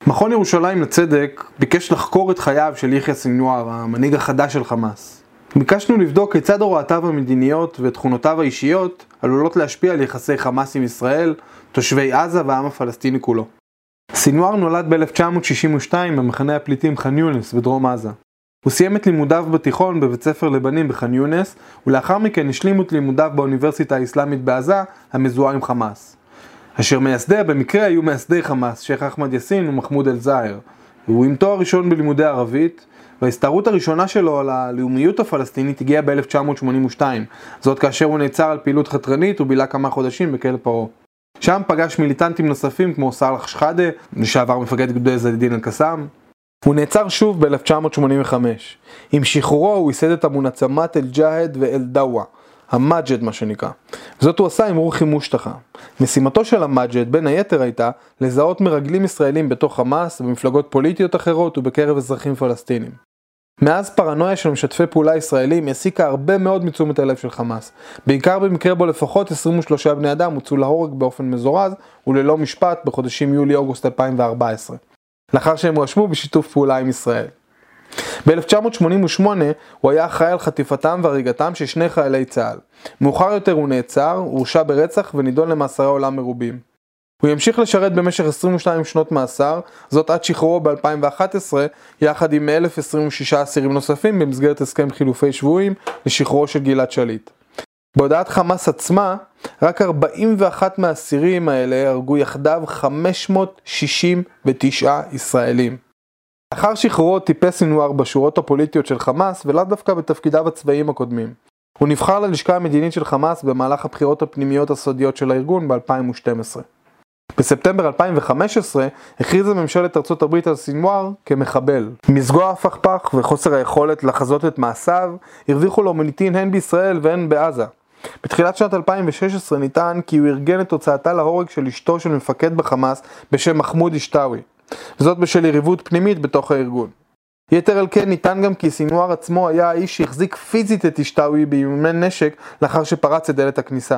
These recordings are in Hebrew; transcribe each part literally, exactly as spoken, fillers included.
מכון ירושלים לצדק ביקש לחקור את חייו של יחיא סנוואר, המנהיג החדש של חמאס. ביקשנו לבדוק כיצד הוראותיו המדיניות ותכונותיו האישיות עלולות להשפיע על יחסי חמאס עם ישראל, תושבי עזה והעם הפלסטיני כולו. סנוואר נולד ב-אלף תשע מאות שישים ושתיים במחנה הפליטים ח'אן יונס בדרום עזה. הוא סיים את לימודיו בתיכון בבית ספר לבנים בח'אן יונס, ולאחר מכן השלים את לימודיו באוניברסיטה האסלאמית בעזה, המזוהה עם חמאס. אשר מייסדיה במקרה היו מייסדי חמאס, שייח אחמד יאסין ומחמוד אל-זאהר. הוא עם תואר ראשון בלימודי ערבית, וההסתערות הראשונה שלו על הלאומיות הפלסטינית הגיעה ב-אלף תשע מאות שמונים ושתיים, זאת כאשר הוא נעצר על פעילות חתרנית ובילה כמה חודשים בכלא פרעה. שם פגש מיליטנטים נוספים כמו סאלח שחאדה, לשעבר מפקד גדודי עז א-דין אל-קסאם. הוא נעצר שוב ב-אלף תשע מאות שמונים וחמש. עם שחרורו הוא ייסד את המונצמת אל-ג'אהד ואל-דאווה, המג'ד מה שנקרא. זאת הוא עשה עם רוחי מושטחה. משימתו של המג'ד בין היתר הייתה לזהות מרגלים ישראלים בתוך חמאס, במפלגות פוליטיות אחרות ובקרב אזרחים פלסטינים. מאז פרנויה של משתפי פעולה ישראלים העסיקה הרבה מאוד מתשומת הלב של חמאס, בעיקר במקרה בו לפחות עשרים ושלושה בני אדם הוצאו להורג באופן מזורז וללא משפט בחודשים יולי-אוגוסט אלפיים וארבע עשרה, לאחר שהם הואשמו בשיתוף פעולה עם ישראל. ב-אלף תשע מאות שמונים ושמונה הוא היה אחראי על חטיפתם והריגתם של שני חיילי צה"ל. מאוחר יותר הוא נעצר, הורשע ברצח ונידון למאסרי עולם מרובים. הוא ימשיך לשרת במשך עשרים ושתיים שנות מאסר, זאת עד שחרורו ב-אלפיים ואחת עשרה, יחד עם אלף עשרים ושישה אסירים נוספים במסגרת הסכם חילופי שבויים לשחרורו של גלעד שליט. בהודעת חמאס עצמה, רק ארבעים ואחד מהאסירים האלה הרגו יחדיו חמש מאות שישים ותשעה ישראלים. לאחר שחרורו טיפס סנוואר בשורות הפוליטיות של חמאס ולאו דווקא בתפקידיו הצבאיים הקודמים. הוא נבחר ללשכה המדינית של חמאס במהלך הבחירות הפנימיות הסודיות של הארגון ב-אלפיים ושתים עשרה. בספטמבר אלפיים וחמש עשרה הכריזה ממשלת ארצות הברית על סנוואר כמחבל. מזגוע הפכפך וחוסר היכולת לחזות את מעשיו הרוויחו לו מוניטין הן בישראל והן בעזה. בתחילת שנת אלפיים ושש עשרה נטען כי הוא ארגן את הוצאתה להורג של אשתו של מפקד בחמאס בשם מחמוד אשתאוי, וזאת בשל יריבות פנימית בתוך הארגון. יתר על כן נטען גם כי סנוואר עצמו היה האיש שהחזיק פיזית את אשתאוי באיומי נשק לאחר שפרץ את דלת הכניסה.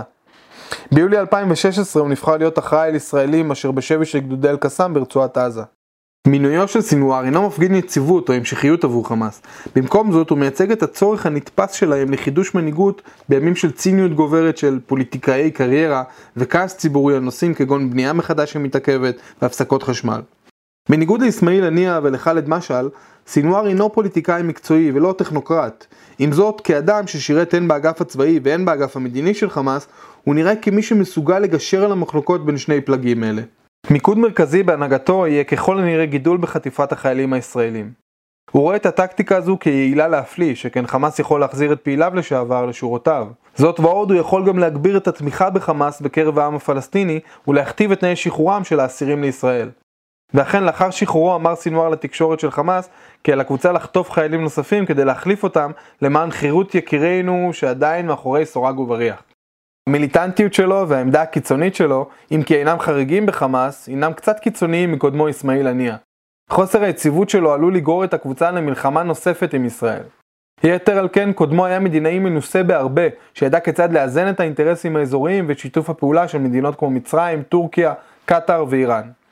ביולי אלפיים ושש עשרה הוא נבחר להיות אחראי על ישראלים אשר בשבי של גדודי אל-קסאם ברצועת עזה. מינויו של סנוואר אינו מפגין יציבות או המשכיות עבור חמאס. במקום זאת הוא מייצג את הצורך הנתפס שלהם לחידוש מנהיגות בימים של ציניות גוברת של פוליטיקאי קריירה וכעס ציבורי על נושאים כגון בנייה מחדש שמתעכבת והפסקות חשמל. בניגוד לאסמאעיל הנייה ולח'אלד משעל, סנוואר אינו פוליטיקאי מקצועי ולא טכנוקרט. עם זאת, כאדם ששירת הן באגף הצבאי והן באגף המדיני של חמאס, הוא נראה כמי שמסוגל לגשר על המחלוקות בין שני פלגים אלה. מיקוד מרכזי בהנהגתו יהיה ככל הנראה גידול בחטיפת החיילים הישראלים. הוא רואה את הטקטיקה הזו כיעילה להפליא, שכן חמאס יכול להחזיר את פעיליו לשעבר לשורותיו. זאת ועוד הוא יכול גם להגביר את התמיכה בחמאס בקרב העם הפלסטיני ולהכתיב את תנאי שחרורם של האסירים לישראל. ואכן לאחר שחרורו אמר סנוואר לתקשורת של חמאס כי על הקבוצה לחטוף חיילים נוספים כדי להחליף אותם למען חירות יקירינו שעדיין מאחורי סורג ובריח. המיליטנטיות שלו והעמדה הקיצונית שלו, אם כי אינם חריגים בחמאס, אינם קצת קיצוניים מקודמו אסמאעיל הנייה. חוסר היציבות שלו עלול לגרור את הקבוצה למלחמה נוספת עם ישראל. יתר על כן, קודמו היה מדינאי מנוסה בהרבה, שידע כיצד לאזן את האינטרסים האזוריים ואת שיתוף הפעולה של מדינות כמו מצרים, טורקיה, קטר ואיראן.